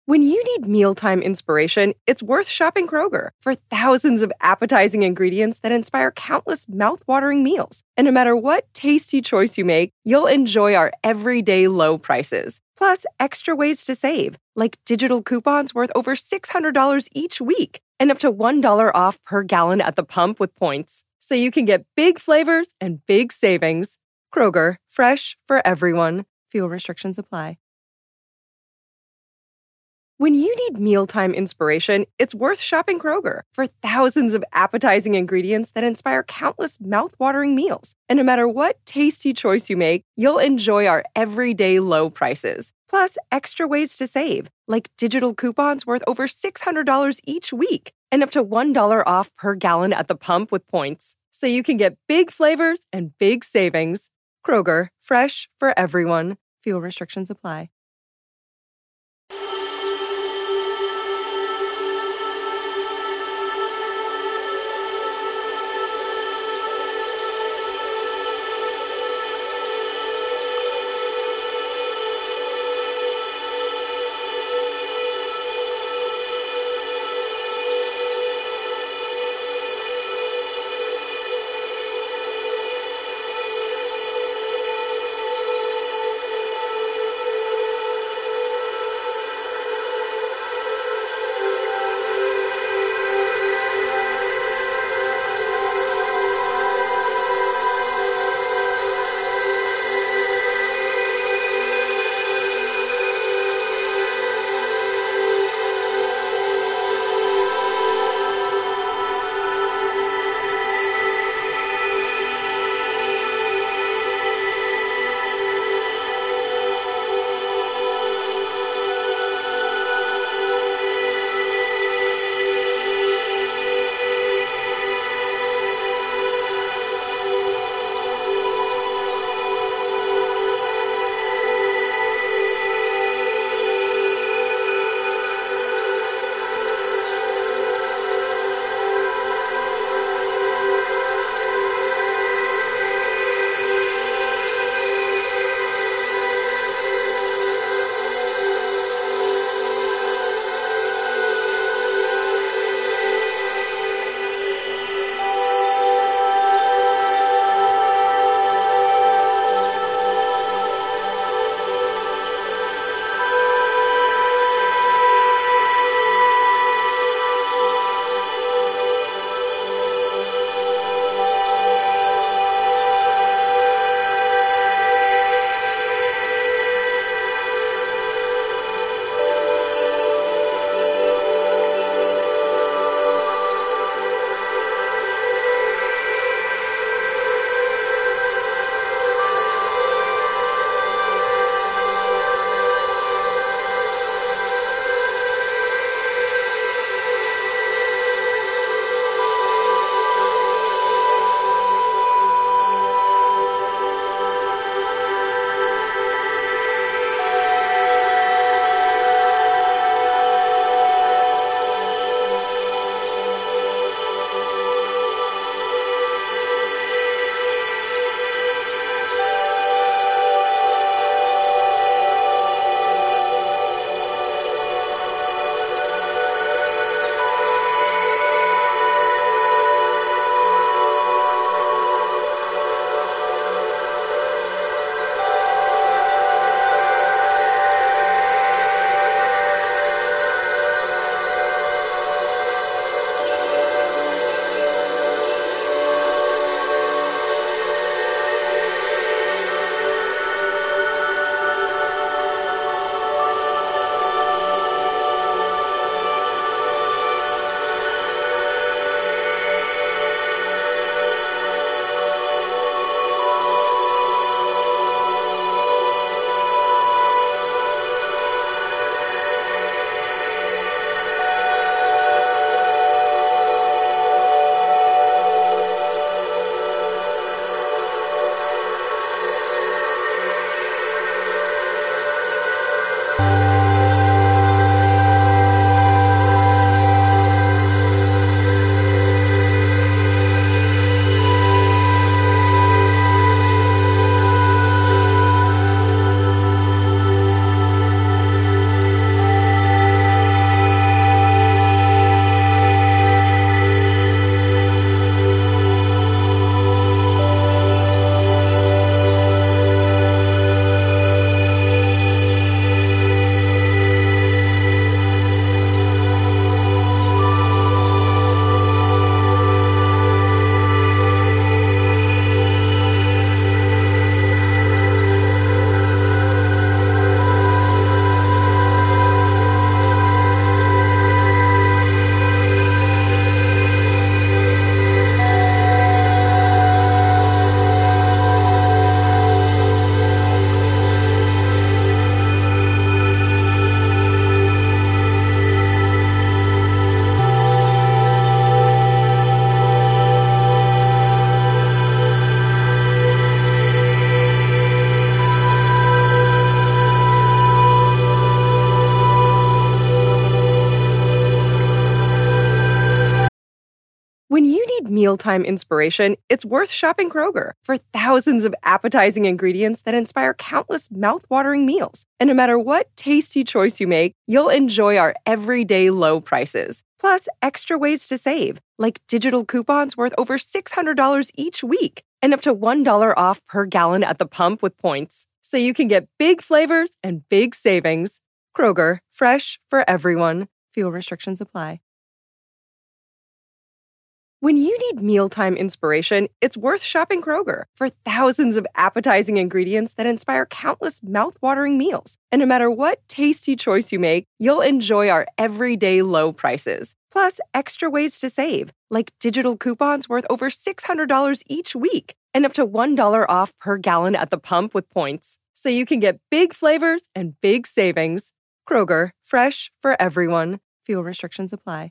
When you need mealtime inspiration, it's worth shopping Kroger for thousands of appetizing ingredients that inspire countless mouth-watering meals. And no matter what tasty choice you make, you'll enjoy our everyday low prices. Plus, extra ways to save, like digital coupons worth over $600 each week and up to $1 off per gallon at the pump with points. So you can get big flavors and big savings. Kroger, fresh for everyone. Fuel restrictions apply. When you need mealtime inspiration, it's worth shopping Kroger for thousands of appetizing ingredients that inspire countless mouth-watering meals. And no matter what tasty choice you make, you'll enjoy our everyday low prices. Plus, extra ways to save, like digital coupons worth over $600 each week and up to $1 off per gallon at the pump with points. So you can get big flavors and big savings. Kroger, fresh for everyone. Fuel restrictions apply. When you need mealtime inspiration, it's worth shopping Kroger for thousands of appetizing ingredients that inspire countless mouth-watering meals. And no matter what tasty choice you make, you'll enjoy our everyday low prices. Plus, extra ways to save, like digital coupons worth over $600 each week and up to $1 off per gallon at the pump with points. So you can get big flavors and big savings. Kroger, fresh for everyone. Fuel restrictions apply. When you need mealtime inspiration, it's worth shopping Kroger for thousands of appetizing ingredients that inspire countless mouth-watering meals. And no matter what tasty choice you make, you'll enjoy our everyday low prices. Plus, extra ways to save, like digital coupons worth over $600 each week and up to $1 off per gallon at the pump with points. So you can get big flavors and big savings. Kroger, fresh for everyone. Fuel restrictions apply.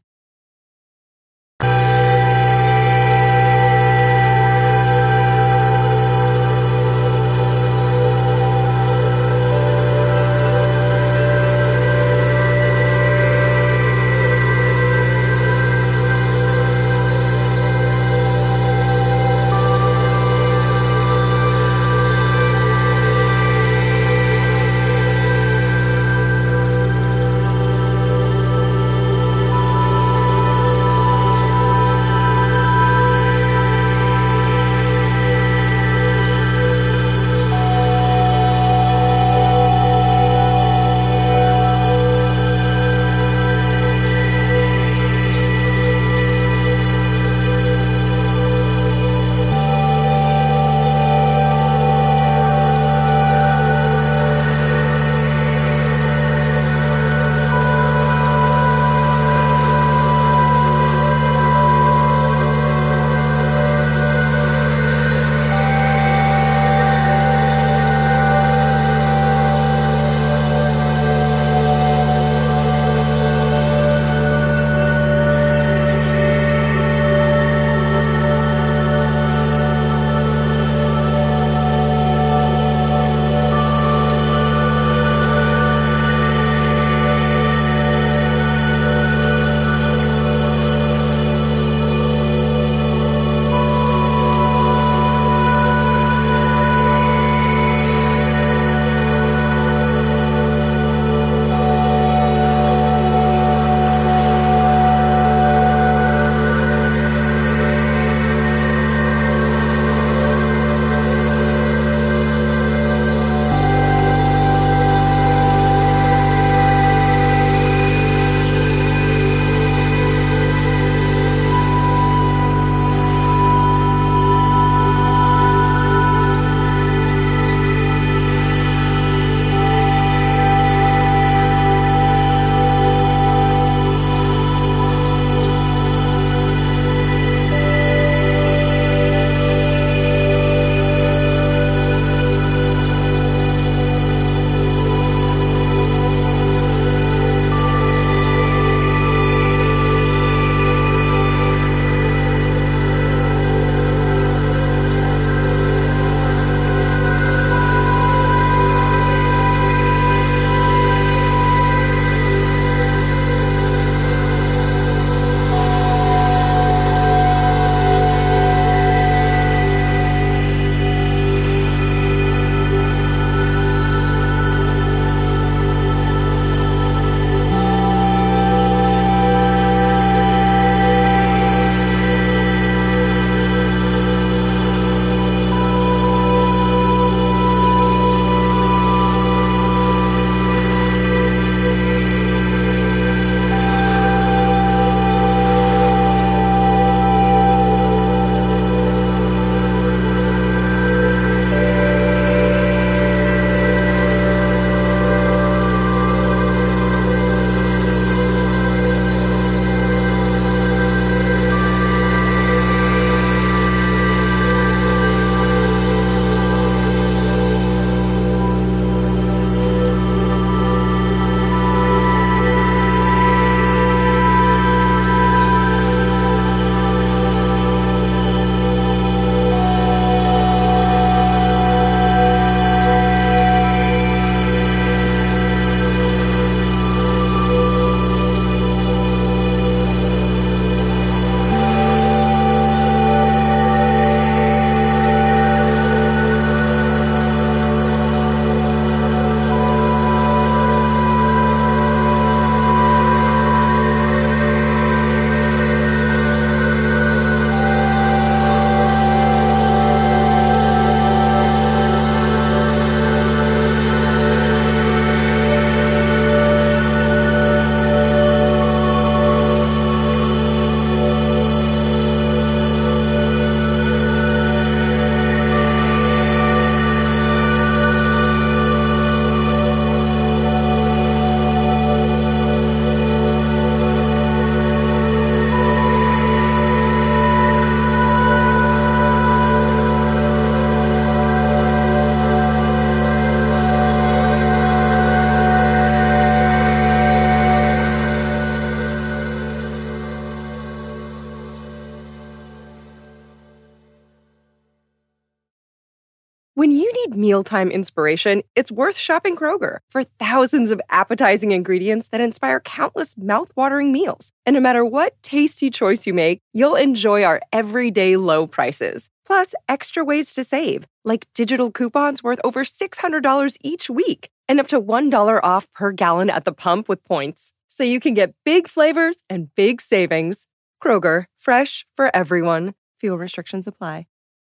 need mealtime inspiration, it's worth shopping Kroger for thousands of appetizing ingredients that inspire countless mouth-watering meals. And no matter what tasty choice you make, you'll enjoy our everyday low prices. Plus, extra ways to save, like digital coupons worth over $600 each week and up to $1 off per gallon at the pump with points. So you can get big flavors and big savings. Kroger, fresh for everyone. Fuel restrictions apply.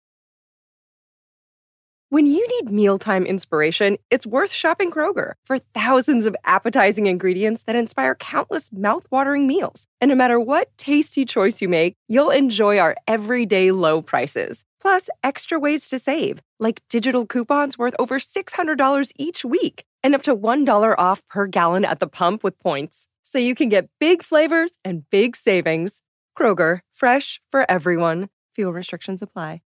When you need mealtime inspiration, it's worth shopping Kroger for thousands of appetizing ingredients that inspire countless mouth-watering meals. And no matter what tasty choice you make, you'll enjoy our everyday low prices. Plus, extra ways to save, like digital coupons worth over $600 each week and up to $1 off per gallon at the pump with points. So you can get big flavors and big savings. Kroger, fresh for everyone. Fuel restrictions apply.